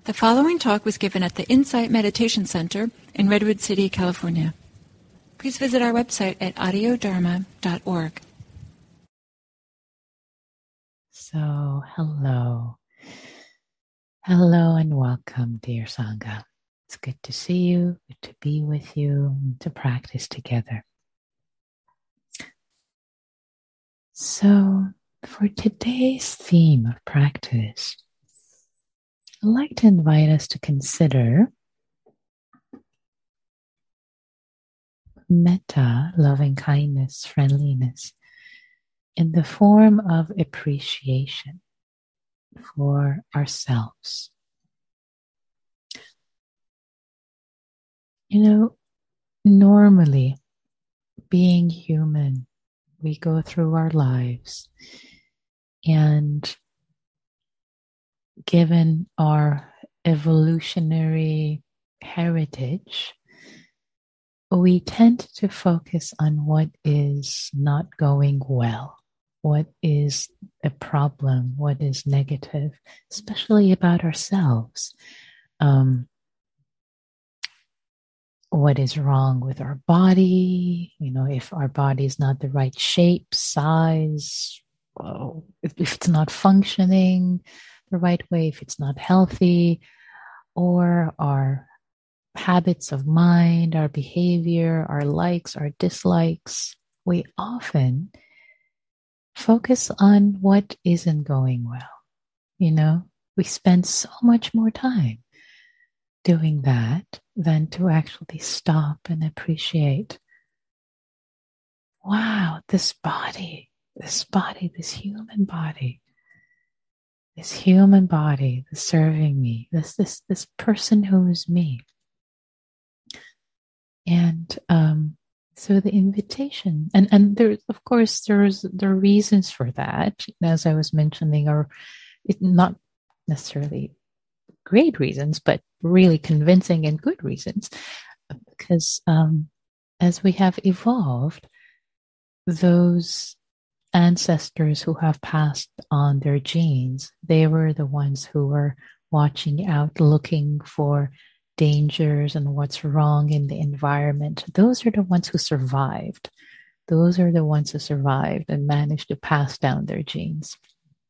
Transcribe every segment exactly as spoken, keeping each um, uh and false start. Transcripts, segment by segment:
The following talk was given at the Insight Meditation Center in Redwood City, California. Please visit our website at audio dharma dot org. So, hello. Hello and welcome, dear Sangha. It's good to see you, good to be with you, and to practice together. So, for today's theme of practice, I'd like to invite us to consider metta, loving kindness, friendliness, in the form of appreciation for ourselves. You know, normally, being human, we go through our lives, and given our evolutionary heritage, we tend to focus on what is not going well, what is a problem, what is negative, especially about ourselves. Um, what is wrong with our body, you know, if our body is not the right shape, size, well, if, if it's not functioning the right way, if it's not healthy, or our habits of mind, our behavior, our likes, our dislikes, we often focus on what isn't going well. You know, we spend so much more time doing that than to actually stop and appreciate, wow, this body, this body, this human body, this human body that's serving me, this this this person who is me. And um, so the invitation, and, and there, of course, there's there are reasons for that, as I was mentioning, are not necessarily great reasons, but really convincing and good reasons. Because um, as we have evolved, those ancestors who have passed on their genes, they were the ones who were watching out, looking for dangers and what's wrong in the environment. Those are the ones who survived. Those are the ones who survived and managed to pass down their genes.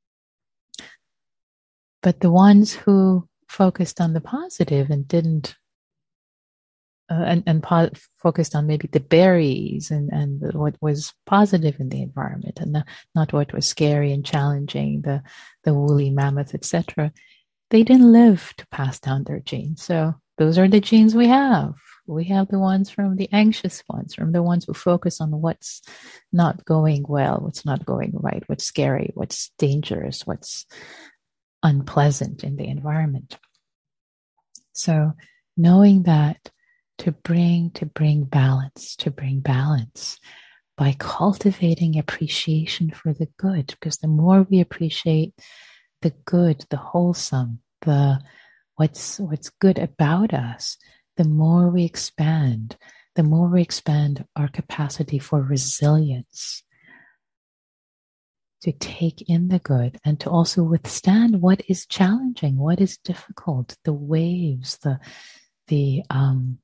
But the ones who focused on the positive and didn't, uh, and, and po- focused on maybe the berries and, and the, what was positive in the environment and the, not what was scary and challenging, the, the woolly mammoth, et cetera, they didn't live to pass down their genes. So those are the genes we have. We have the ones from the anxious ones, from the ones who focus on what's not going well, what's not going right, what's scary, what's dangerous, what's unpleasant in the environment. So knowing that to bring, to bring balance, to bring balance by cultivating appreciation for the good, because the more we appreciate the good, the wholesome, the what's what's good about us, the more we expand, the more we expand our capacity for resilience, to take in the good and to also withstand what is challenging, what is difficult, the waves, the the um,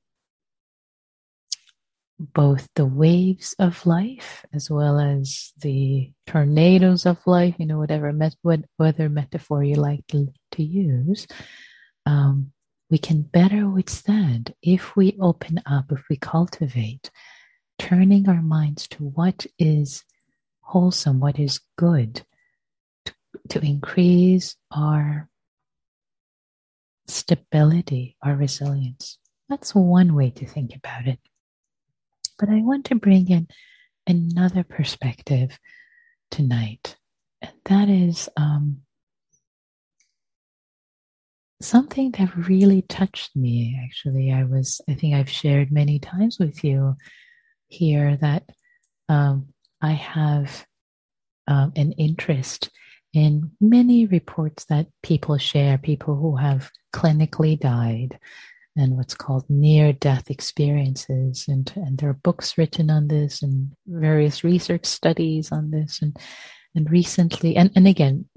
both the waves of life as well as the tornadoes of life, you know, whatever met, what, whatever metaphor you like to, to use, um, we can better withstand if we open up, if we cultivate, turning our minds to what is wholesome, what is good, to, to increase our stability, our resilience. That's one way to think about it. But I want to bring in another perspective tonight, and that is um, something that really touched me. Actually, I was, I think I've shared many times with you here that um, I have um, an interest in many reports that people share, people who have clinically died, and what's called near-death experiences. And, and there are books written on this and various research studies on this. And, and recently, and, and again,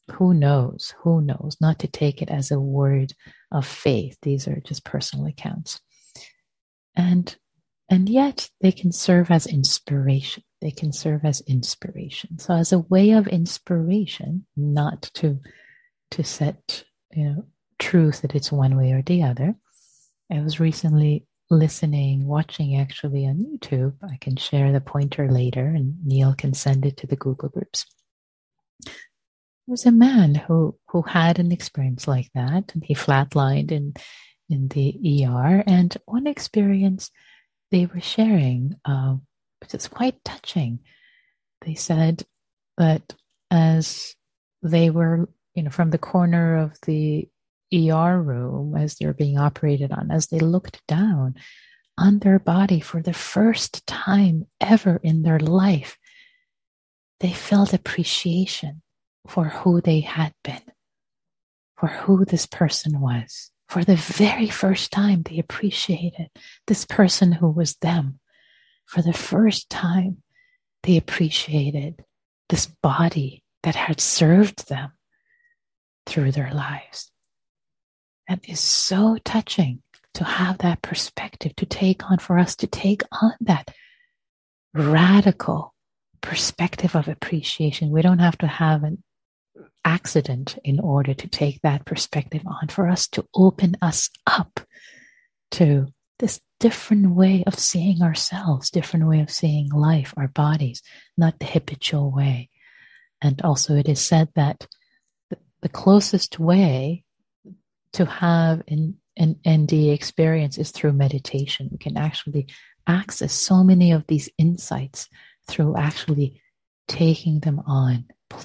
who knows? Who knows? Not to take it as a word of faith. These are just personal accounts. And and yet they can serve as inspiration. They can serve as inspiration. So as a way of inspiration, not to to set, you know, truth that it's one way or the other. I was recently listening, watching actually on YouTube. I can share the pointer later and Neil can send it to the Google groups. There was a man who, who had an experience like that, and he flatlined in, in the E R. And one experience they were sharing, uh, which is quite touching. They said that as they were, you know, from the corner of the E R room, as they're being operated on, as they looked down on their body for the first time ever in their life, they felt appreciation for who they had been, for who this person was. For the very first time, they appreciated this person who was them. For the first time, they appreciated this body that had served them through their lives. That is so touching to have that perspective, to take on, for us to take on that radical perspective of appreciation. We don't have to have an accident in order to take that perspective on, for us to open us up to this different way of seeing ourselves, different way of seeing life, our bodies, not the habitual way. And also it is said that the closest way to have an, an N D experience is through meditation. We can actually access so many of these insights through actually taking them on,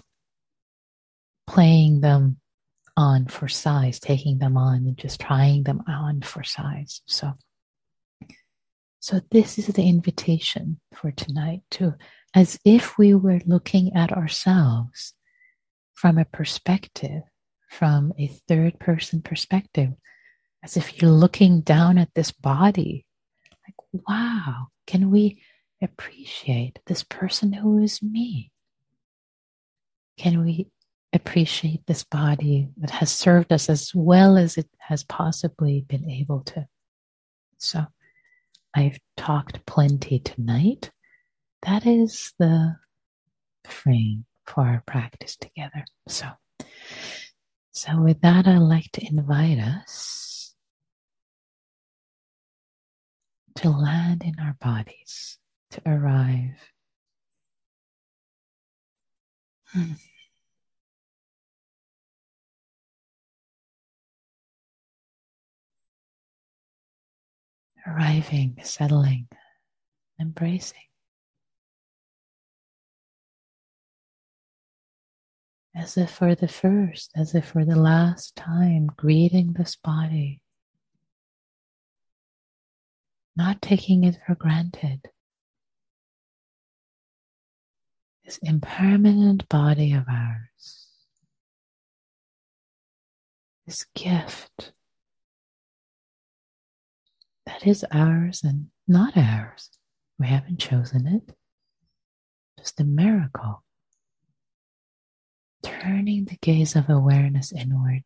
playing them on for size, taking them on and just trying them on for size. So, so this is the invitation for tonight, to, as if we were looking at ourselves from a perspective, from a third person perspective, as if you're looking down at this body, like, wow, can we appreciate this person who is me? Can we appreciate this body that has served us as well as it has possibly been able to? So I've talked plenty tonight. That is the frame for our practice together. So, so with that, I'd like to invite us to land in our bodies, to arrive. Hmm. Arriving, settling, embracing. As if for the first, as if for the last time, greeting this body. Not taking it for granted. This impermanent body of ours. This gift that is ours and not ours. We haven't chosen it. Just a miracle. Turning the gaze of awareness inward.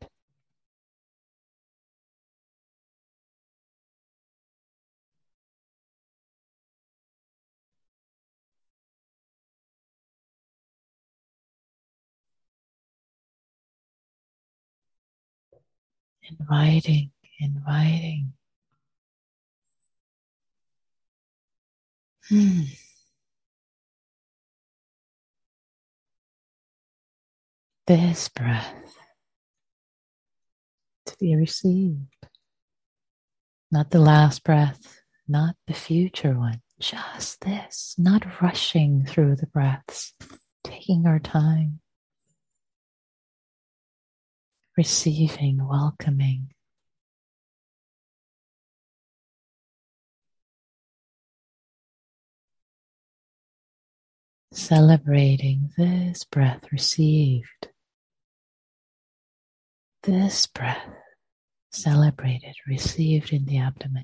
Inviting, inviting. Hmm. This breath to be received. Not the last breath, not the future one. Just this, not rushing through the breaths, taking our time, receiving, welcoming. Celebrating this breath received. This breath celebrated, received in the abdomen.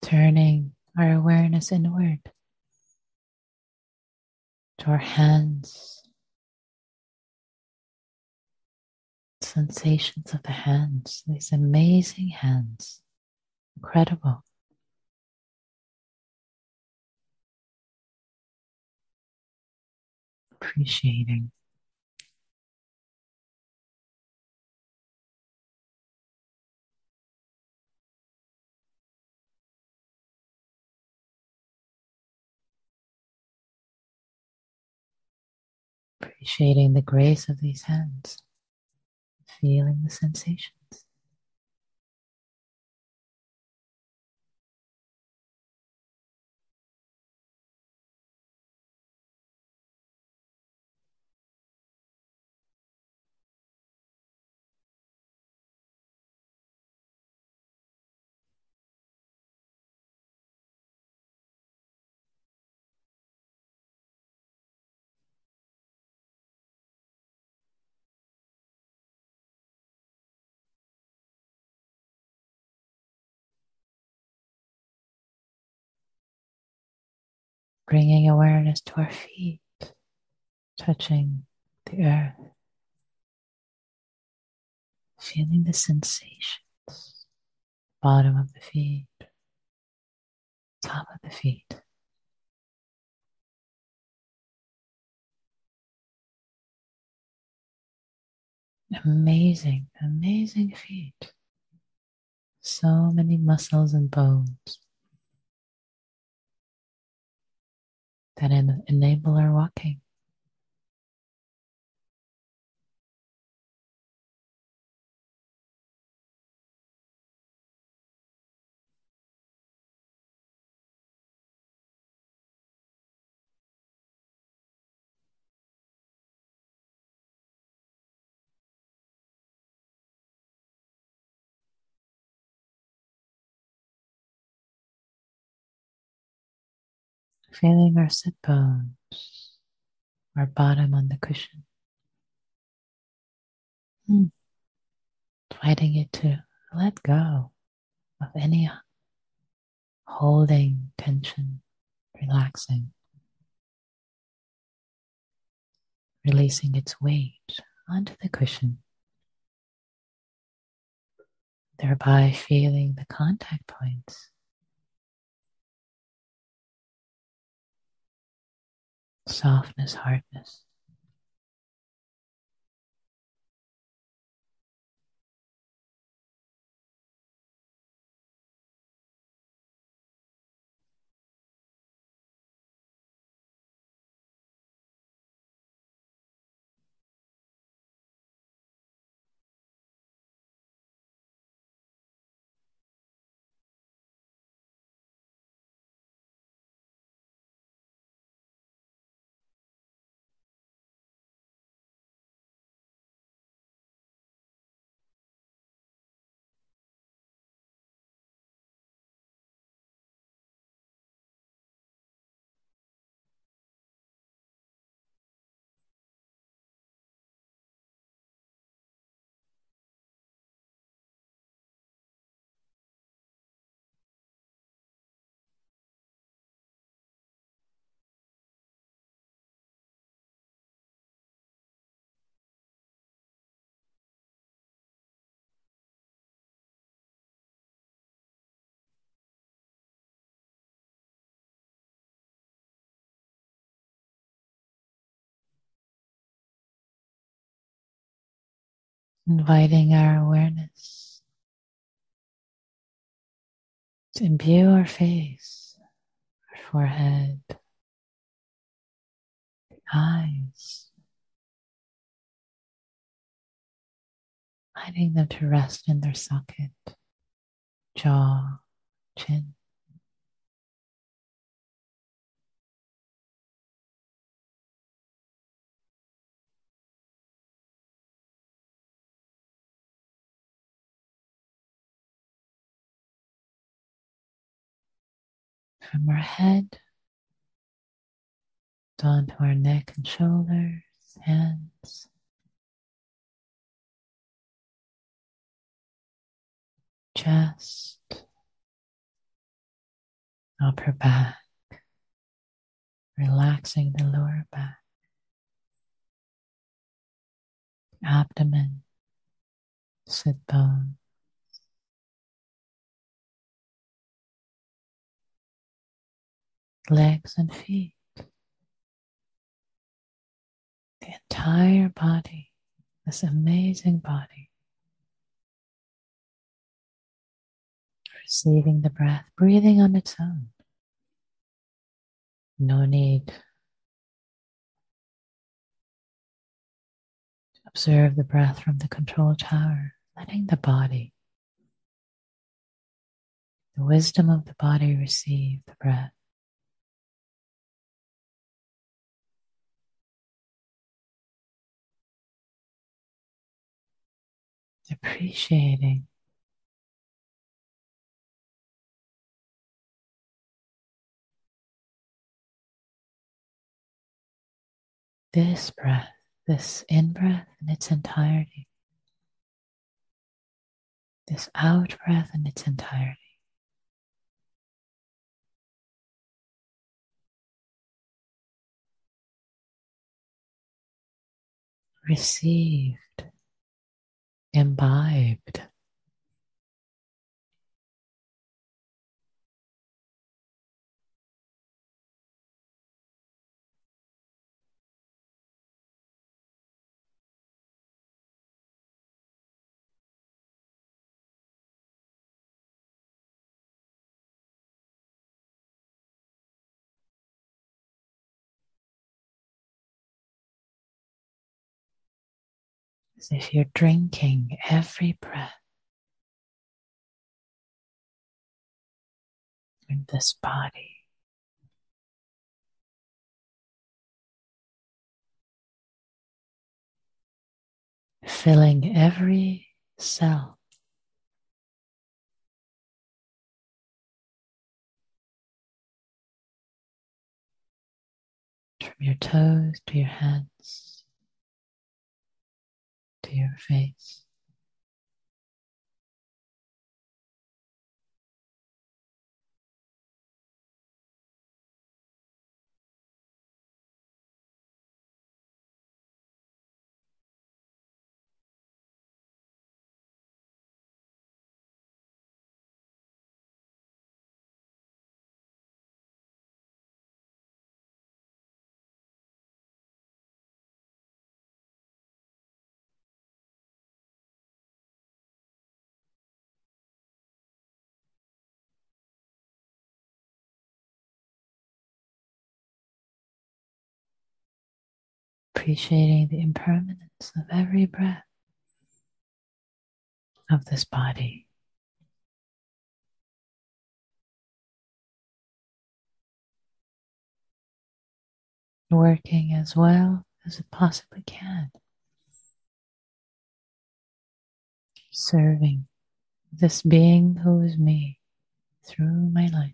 Turning our awareness inward to our hands, sensations of the hands, these amazing hands, incredible. Appreciating. Appreciating the grace of these hands, feeling the sensations. Bringing awareness to our feet, touching the earth, feeling the sensations, bottom of the feet, top of the feet. Amazing, amazing feet. So many muscles and bones that en- enable our walking. Feeling our sit bones, our bottom on the cushion. Mm. Inviting it to let go of any holding tension, relaxing, releasing its weight onto the cushion, thereby feeling the contact points. Softness, hardness. Inviting our awareness to imbue our face, our forehead, eyes, inviting them to rest in their socket, jaw, chin. From our head down to our neck and shoulders, hands, chest, upper back, relaxing the lower back, abdomen, sit bone, legs and feet, the entire body, this amazing body, receiving the breath, breathing on its own. No need to observe the breath from the control tower, letting the body, the wisdom of the body receive the breath. Appreciating this breath, this in-breath in its entirety, this out-breath in its entirety. Received, imbibed. As if you're drinking every breath in this body. Filling every cell. From your toes to your hands, to your face. Appreciating the impermanence of every breath of this body. Working as well as it possibly can. Serving this being who is me through my life.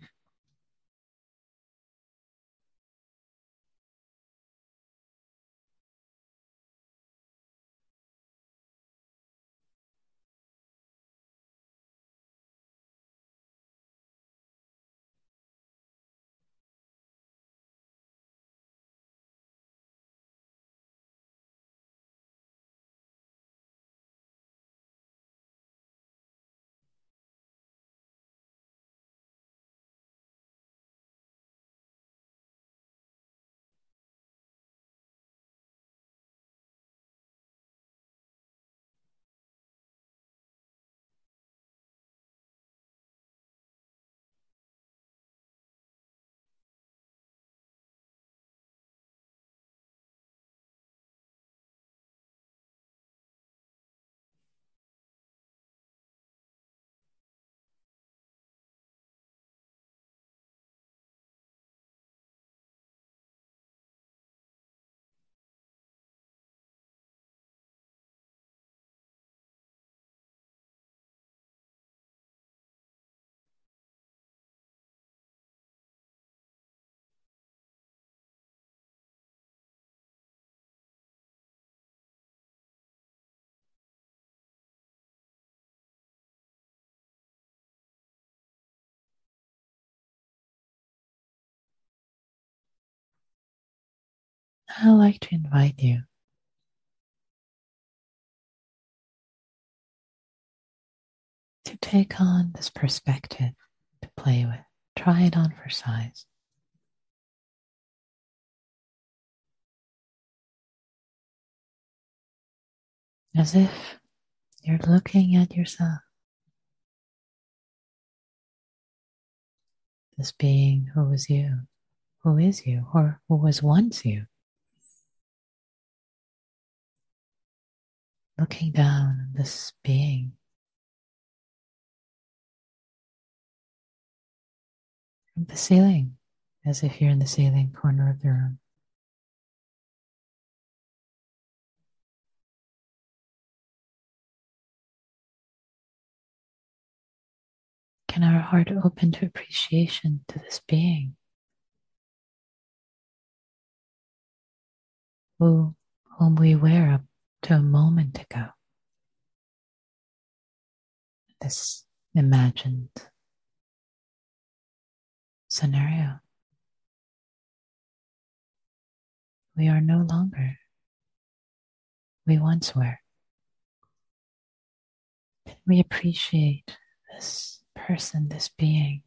I'd like to invite you to take on this perspective to play with. Try it on for size. As if you're looking at yourself, this being who was you, who is you, or who was once you. Looking down at this being from the ceiling, as if you're in the ceiling corner of the room. Can our heart open to appreciation to this being who, whom we were up to a moment ago? This imagined scenario. We are no longer. We once were. Can we appreciate this person, this being?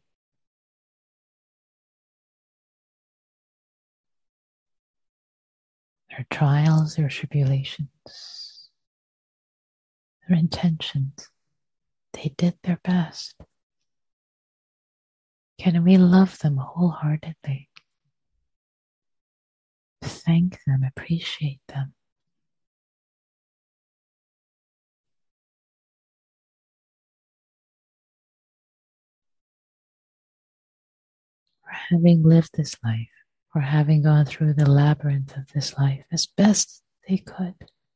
Their trials, their tribulations, their intentions. They did their best. Can we love them wholeheartedly? Thank them, appreciate them. For having lived this life, for having gone through the labyrinth of this life as best they could.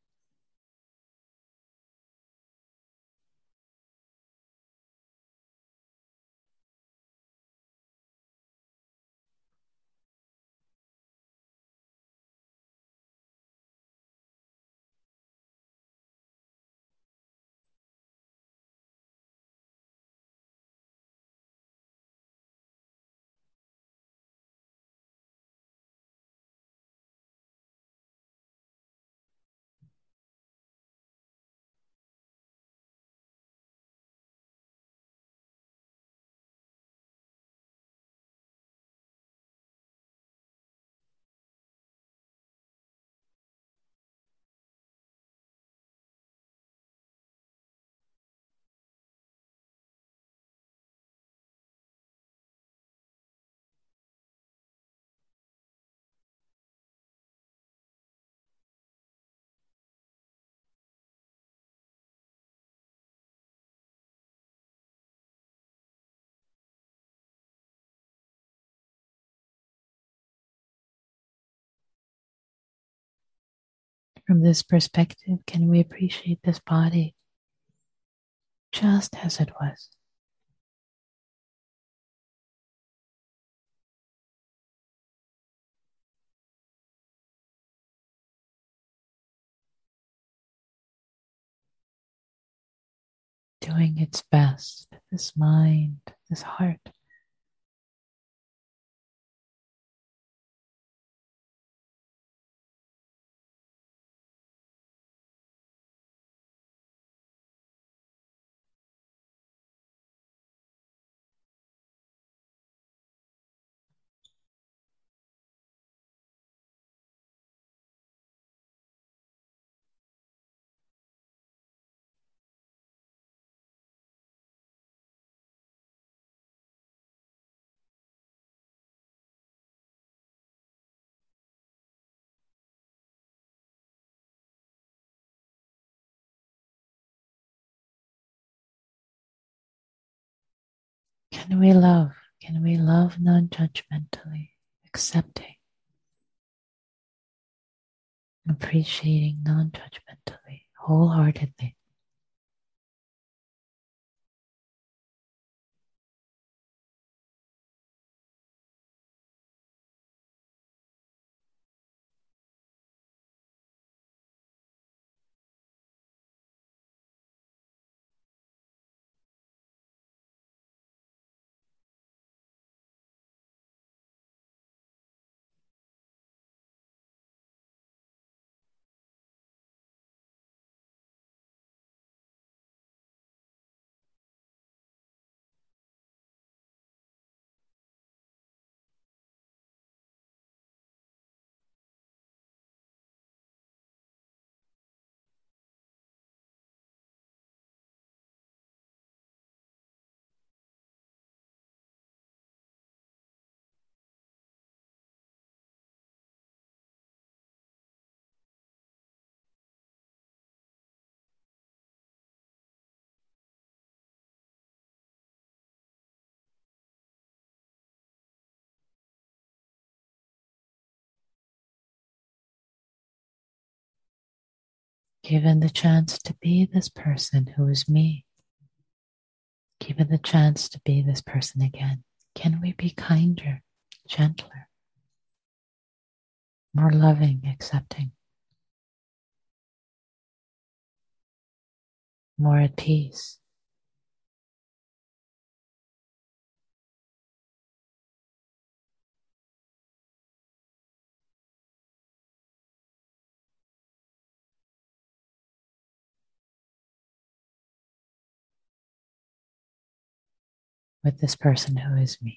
From this perspective, can we appreciate this body just as it was? Doing its best, this mind, this heart. Can we love? Can we love non-judgmentally, accepting, appreciating non-judgmentally, wholeheartedly? Given the chance to be this person who is me, given the chance to be this person again, can we be kinder, gentler, more loving, accepting, more at peace? With this person who is me.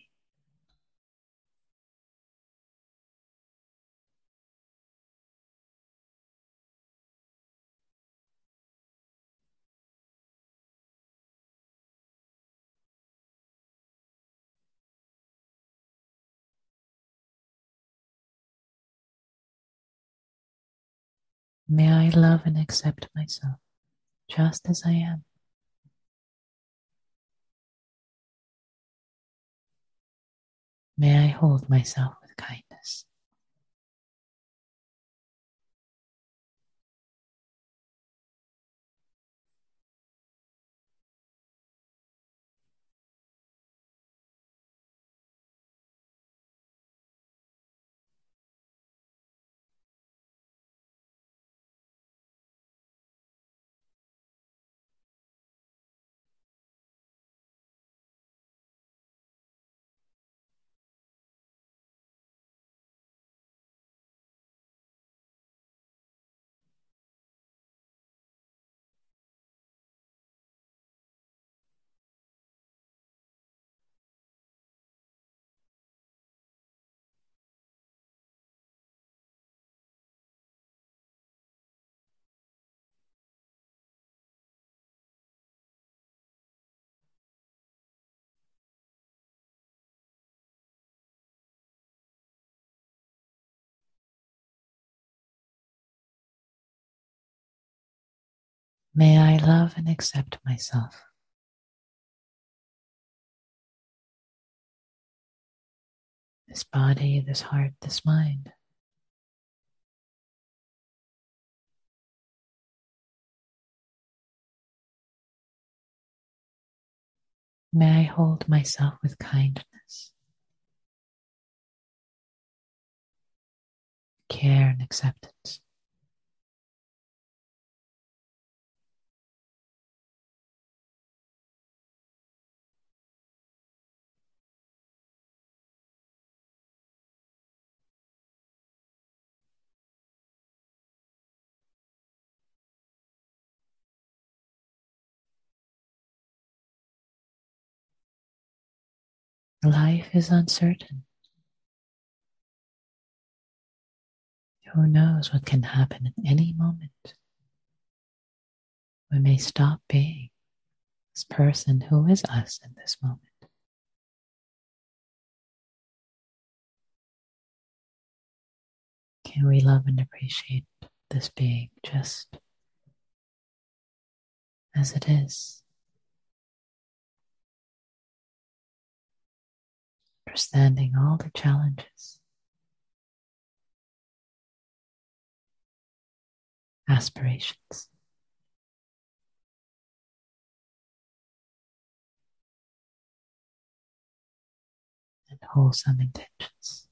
May I love and accept myself just as I am. May I hold myself with kindness. May I love and accept myself. This body, this heart, this mind. May I hold myself with kindness, care, and acceptance. Life is uncertain. Who knows what can happen at any moment? We may stop being this person who is us in this moment. Can we love and appreciate this being just as it is? Understanding all the challenges, aspirations, and wholesome intentions.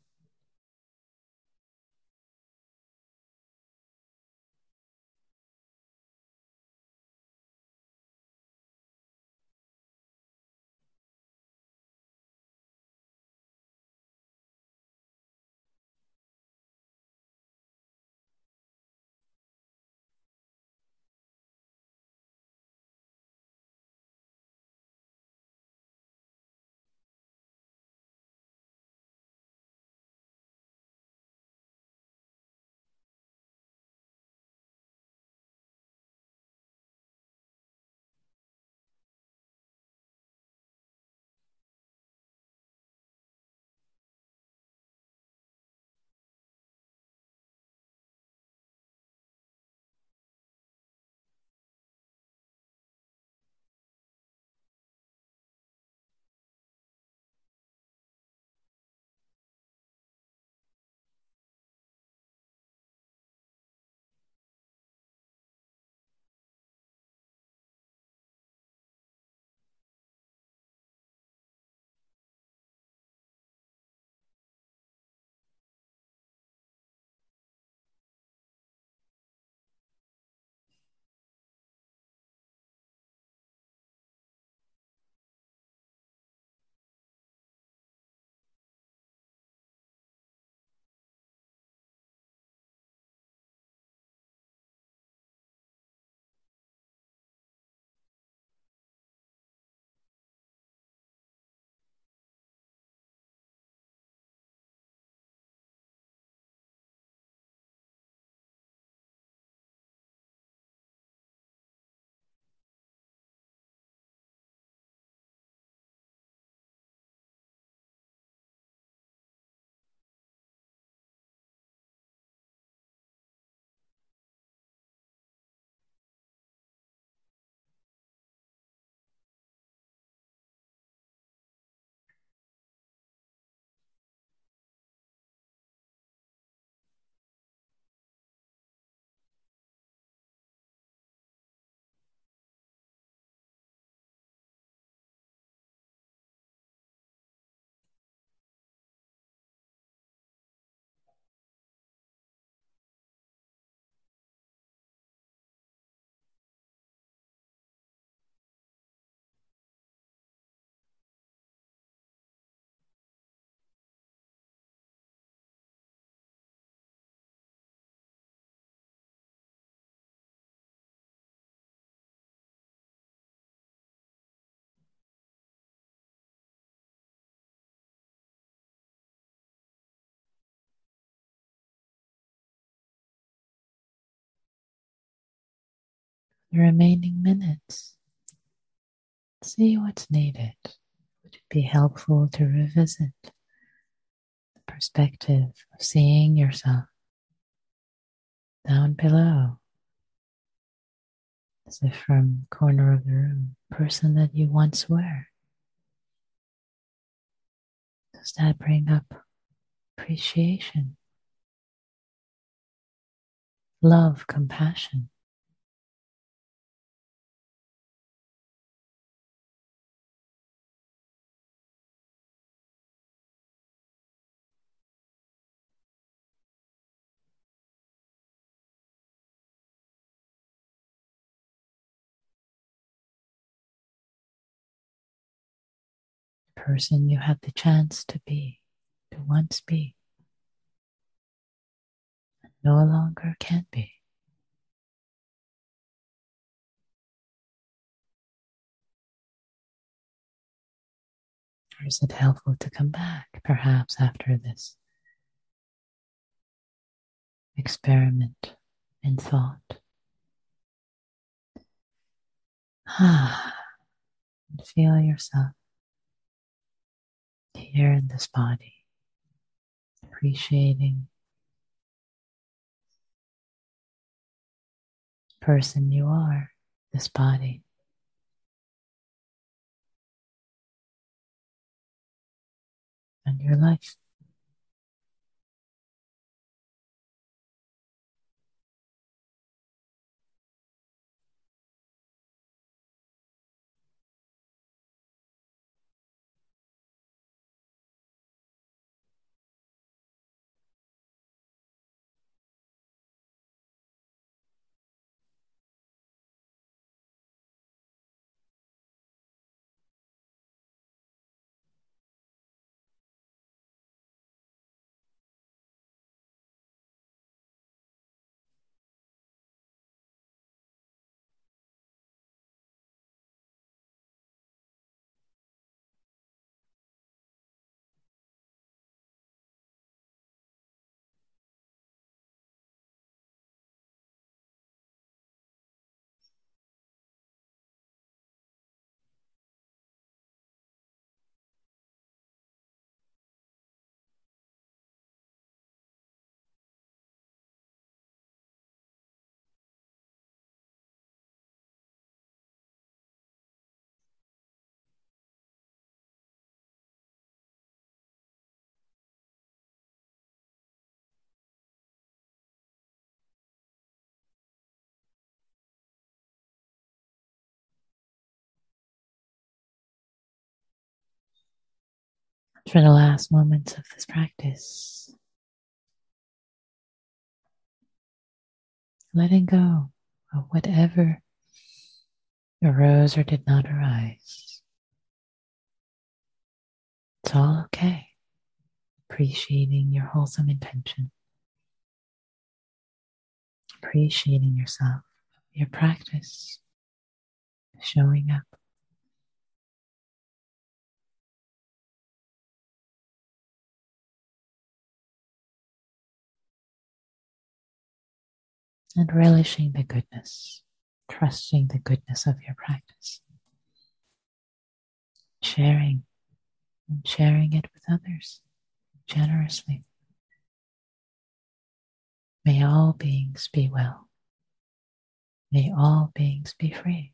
the remaining minutes, see what's needed. Would it be helpful to revisit the perspective of seeing yourself down below, as if from the corner of the room, person that you once were? Does that bring up appreciation, love, compassion? The person you had the chance to be, to once be, and no longer can be. Or is it helpful to come back, perhaps after this experiment in thought? Ah, and feel yourself here in this body, appreciating the person you are, this body. And your life. For the last moments of this practice, letting go of whatever arose or did not arise. It's all okay. Appreciating your wholesome intention. Appreciating yourself, your practice, showing up. And relishing the goodness, trusting the goodness of your practice. Sharing, and sharing it with others generously. May all beings be well. May all beings be free.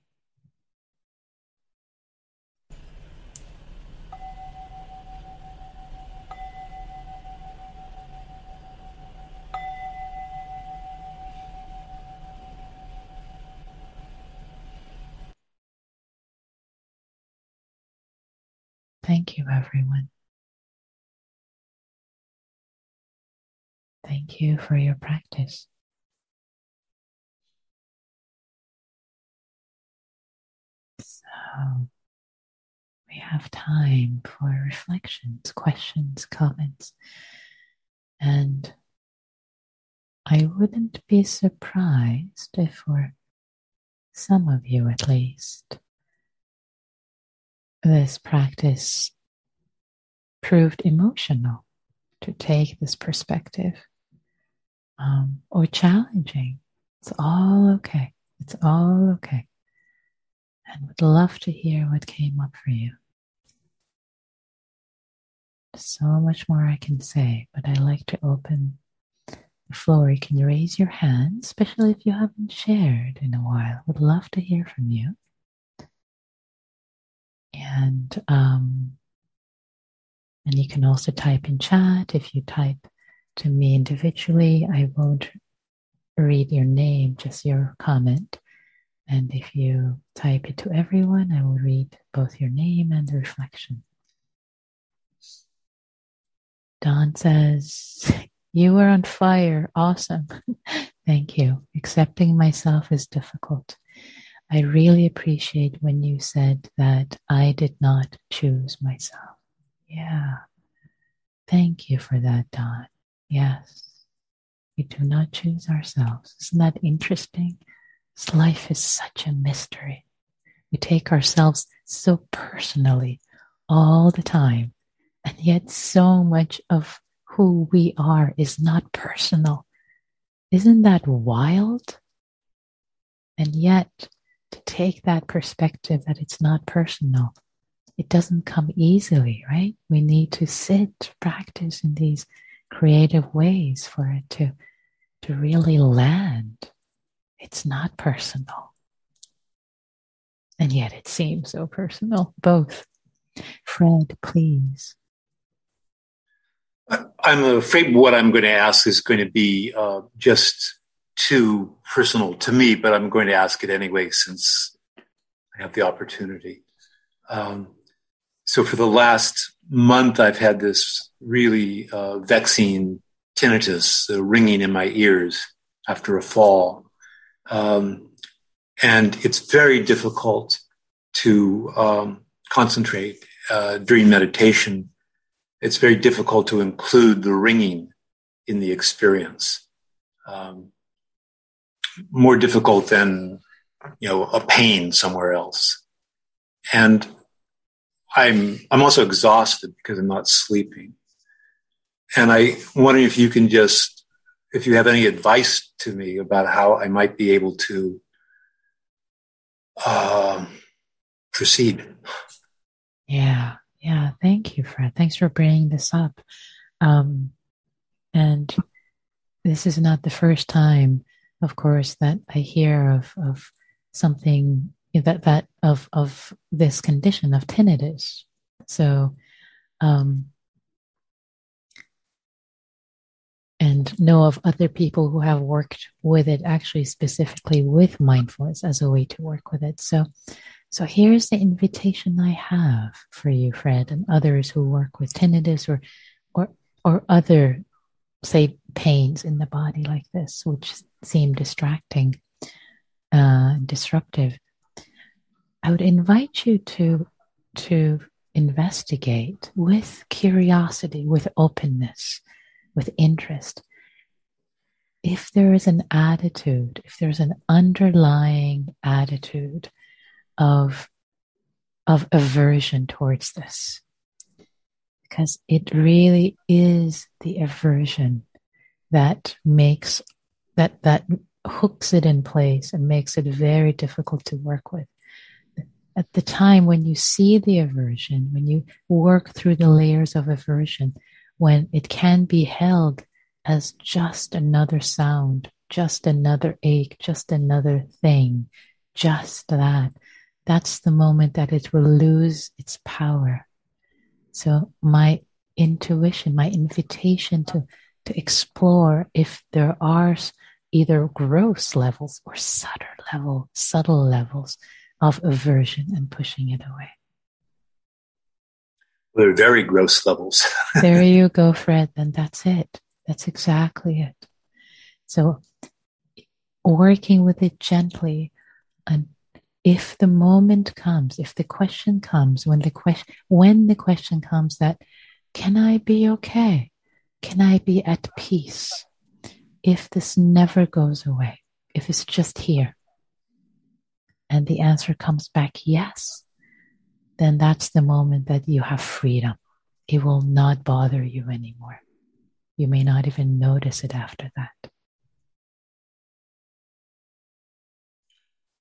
Thank you, everyone. Thank you for your practice. So, we have time for reflections, questions, comments, and I wouldn't be surprised if for some of you at least, this practice proved emotional to take this perspective, um, or challenging. It's all okay. It's all okay. And would love to hear what came up for you. So much more I can say, but I like to open the floor. You can raise your hand, especially if you haven't shared in a while. Would love to hear from you. And um, and you can also type in chat. If you type to me individually, I won't read your name, just your comment. And if you type it to everyone, I will read both your name and the reflection. Don says, you were on fire. Awesome. Thank you. Accepting myself is difficult. I really appreciate when you said that I did not choose myself. Yeah. Thank you for that, Don. Yes. We do not choose ourselves. Isn't that interesting? This life is such a mystery. We take ourselves so personally all the time, and yet so much of who we are is not personal. Isn't that wild? And yet, to take that perspective that it's not personal, it doesn't come easily, right? We need to sit, practice in these creative ways for it to, to really land. It's not personal. And yet it seems so personal, both. Fred, please. I'm afraid what I'm going to ask is going to be uh, just too personal to me, but I'm going to ask it anyway since I have the opportunity. Um, so for the last month, I've had this really uh, vexing tinnitus, uh, ringing in my ears after a fall. Um, and it's very difficult to um, concentrate uh, during meditation. It's very difficult to include the ringing in the experience. Um, more difficult than, you know, a pain somewhere else. And I'm I'm also exhausted because I'm not sleeping. And I wonder if you can just, if you have any advice to me about how I might be able to uh, proceed. Yeah, yeah. Thank you, Fred. Thanks for bringing this up. Um, and this is not the first time, of course, that I hear of of something that that of of this condition of tinnitus. So, um, and know of other people who have worked with it, actually specifically with mindfulness as a way to work with it. So, so here's the invitation I have for you, Fred, and others who work with tinnitus or or or other, say, pains in the body like this, which seem distracting, uh, disruptive. I would invite you to to investigate with curiosity, with openness, with interest. If there is an attitude, if there's an underlying attitude of, of aversion towards this, because it really is the aversion that makes, that, that hooks it in place and makes it very difficult to work with. At the time when you see the aversion, when you work through the layers of aversion, when it can be held as just another sound, just another ache, just another thing, just that, that's the moment that it will lose its power. So my intuition, my invitation to, to explore if there are either gross levels or subtle level, subtle levels of aversion and pushing it away. They're very gross levels. There you go, Fred. Then that's it. That's exactly it. So working with it gently, and if the moment comes, if the question comes, when the question, when the question comes that, can I be okay? Can I be at peace? If this never goes away, if it's just here, and the answer comes back yes, then that's the moment that you have freedom. It will not bother you anymore. You may not even notice it after that.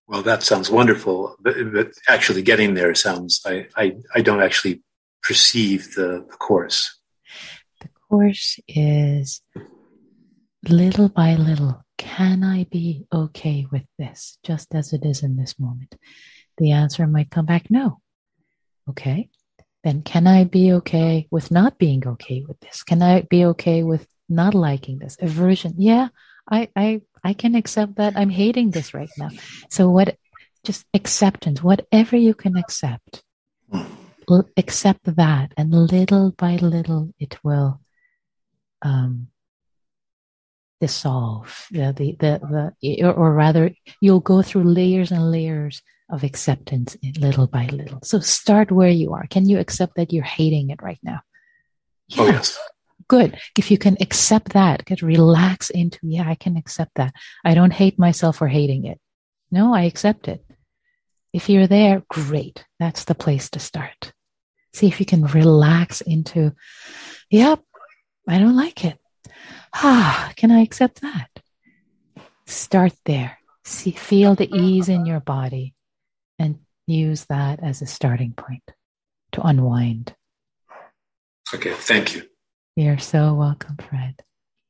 Well, that sounds wonderful, but, but actually getting there sounds, I, I, I don't actually perceive the, the course. The course is little by little. Can I be okay with this just as it is in this moment? The answer might come back no. Okay. Then can I be okay with not being okay with this? Can I be okay with not liking this? Aversion. Yeah, I, I, I can accept that. I'm hating this right now. So what, just acceptance, whatever you can accept, l- accept that. And little by little, it will, um, dissolve the, the, the, the, or rather you'll go through layers and layers of acceptance little by little. So start where you are. Can you accept that you're hating it right now? Yeah. Oh, yes. Good. If you can accept that, get relax into, yeah, I can accept that. I don't hate myself for hating it. No, I accept it. If you're there, great. That's the place to start. See if you can relax into, yep, I don't like it. Ah, can I accept that? Start there. See, feel the ease in your body and use that as a starting point to unwind. Okay, thank you. You're so welcome, Fred.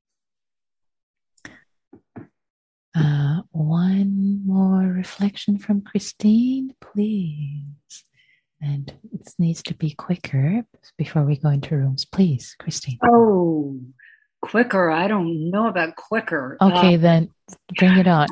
Uh, one more reflection from Christine, please. And it needs to be quicker before we go into rooms. Please, Christine. Oh, quicker. I don't know about quicker. Okay, uh, then bring it on.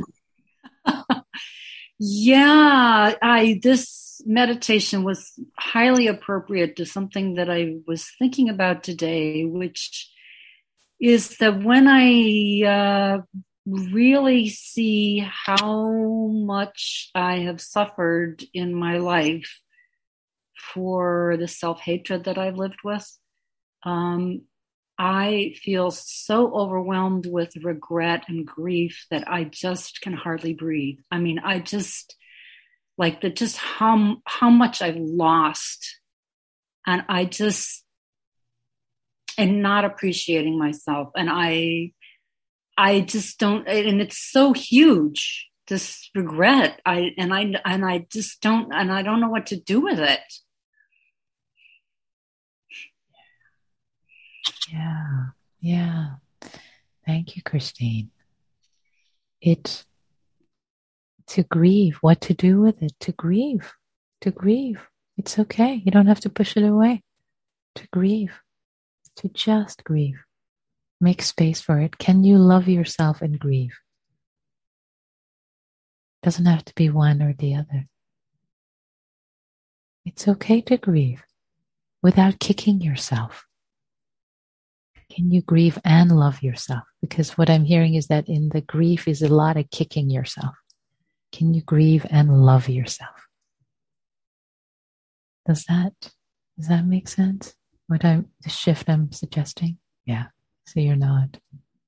Yeah, I this meditation was highly appropriate to something that I was thinking about today, which is that when I uh, really see how much I have suffered in my life for the self-hatred that I've lived with, um, I feel so overwhelmed with regret and grief that I just can hardly breathe. I mean, I just like the just how how much I've lost, and I just am not appreciating myself, and I I just don't, and it's so huge, this regret. I and I and I just don't, and I don't know what to do with it. Yeah, yeah. Thank you, Christine. It's to grieve, what to do with it, to grieve, to grieve. It's okay. You don't have to push it away. To grieve, to just grieve. Make space for it. Can you love yourself and grieve? Doesn't have to be one or the other. It's okay to grieve without kicking yourself. Can you grieve and love yourself? Because what I'm hearing is that in the grief is a lot of kicking yourself. Can you grieve and love yourself? Does that, does that make sense? What I'm, the shift I'm suggesting? Yeah. So you're not.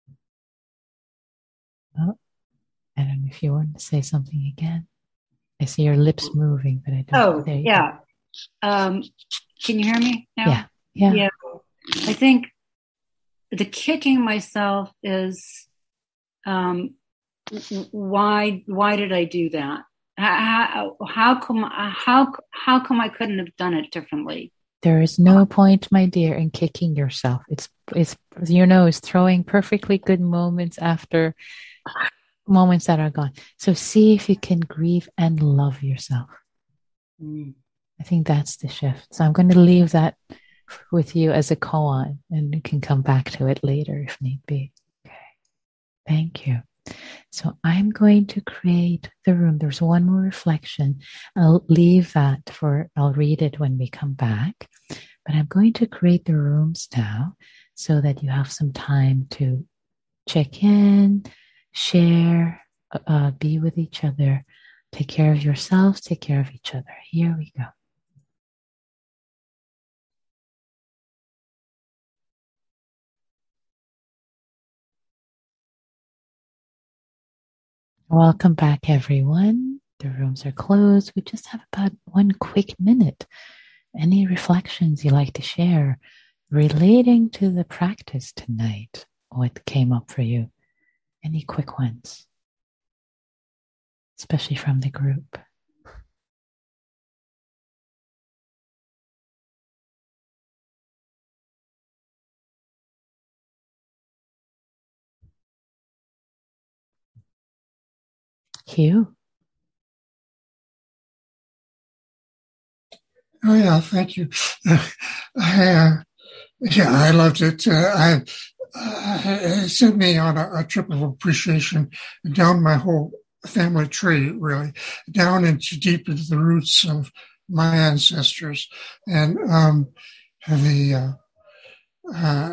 Oh, I don't know if you want to say something again. I see your lips moving, but I don't. Oh, yeah. Um, can you hear me now? Yeah. Yeah. Yeah. I think the kicking myself is, um, why, why did I do that? How, how come, how, how come I couldn't have done it differently? There is no point, my dear, in kicking yourself. It's, it's, you know, it's throwing perfectly good moments after moments that are gone. So see if you can grieve and love yourself. Mm. I think that's the shift. So I'm going to leave that with you as a koan, and you can come back to it later if need be. Okay. Thank you. So I'm going to create the room. There's one more reflection. I'll leave that for, I'll read it when we come back. But I'm going to create the rooms now so that you have some time to check in, share, uh, be with each other, take care of yourselves, take care of each other. Here we go. Welcome back, everyone. The rooms are closed. We just have about one quick minute. Any reflections you like to share relating to the practice tonight? What came up for you? Any quick ones? especially from the group. Hugh? Oh, yeah, thank you. Uh, I, uh, yeah, I loved it. Uh, I, uh, it sent me on a, a trip of appreciation down my whole family tree, really, down into deep into the roots of my ancestors. And um, the uh, uh,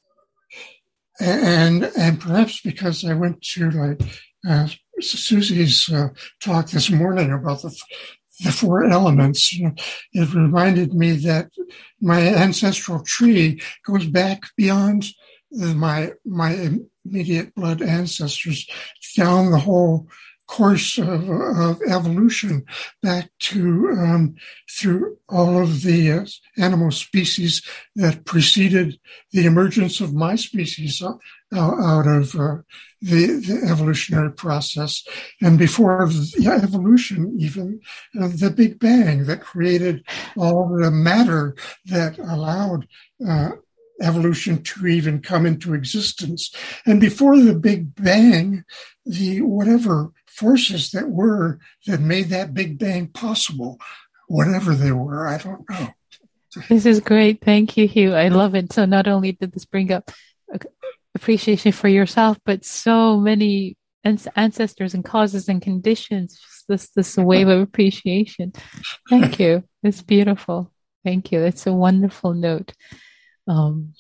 and and perhaps because I went to like uh, Susie's uh, talk this morning about the the four elements, you know, it reminded me that my ancestral tree goes back beyond the, my my immediate blood ancestors, down the whole course of, of evolution, back to um, through all of the uh, animal species that preceded the emergence of my species out, out of uh, the, the evolutionary process, and before the evolution, even uh, the Big Bang that created all the matter that allowed uh, evolution to even come into existence. And before the Big Bang, the whatever forces that were that made that Big Bang possible, whatever they were, I don't know. This is great. Thank you, Hugh. I love it. So not only did this bring up appreciation for yourself, but so many ancestors and causes and conditions, just this, this wave of appreciation. Thank you. It's beautiful. Thank you. It's a wonderful note. Um,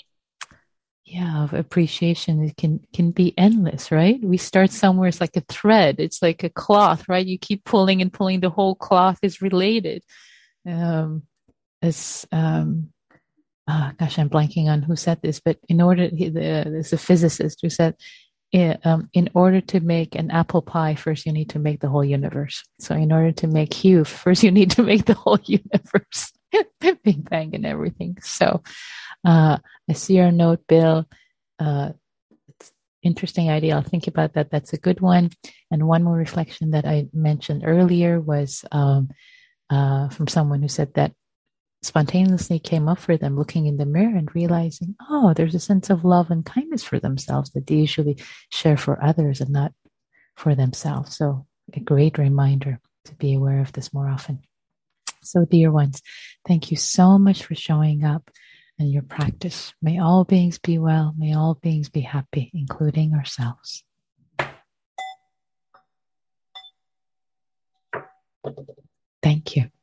yeah, of appreciation. It can, can be endless, right? We start somewhere. It's like a thread. It's like a cloth, right? You keep pulling and pulling. The whole cloth is related. Um, as, um, oh, gosh, I'm blanking on who said this, but in order, he, the, there's a physicist who said, um, in order to make an apple pie, first you need to make the whole universe. So in order to make Hugh, first you need to make the whole universe. Big Bang and everything. So, uh, I see your note, Bill. Uh, it's interesting idea. I'll think about that. That's a good one. And one more reflection that I mentioned earlier was um, uh, from someone who said that spontaneously came up for them looking in the mirror and realizing, oh, there's a sense of love and kindness for themselves that they usually share for others and not for themselves. So a great reminder to be aware of this more often. So dear ones, thank you so much for showing up and your practice. May all beings be well. May all beings be happy, including ourselves. Thank you.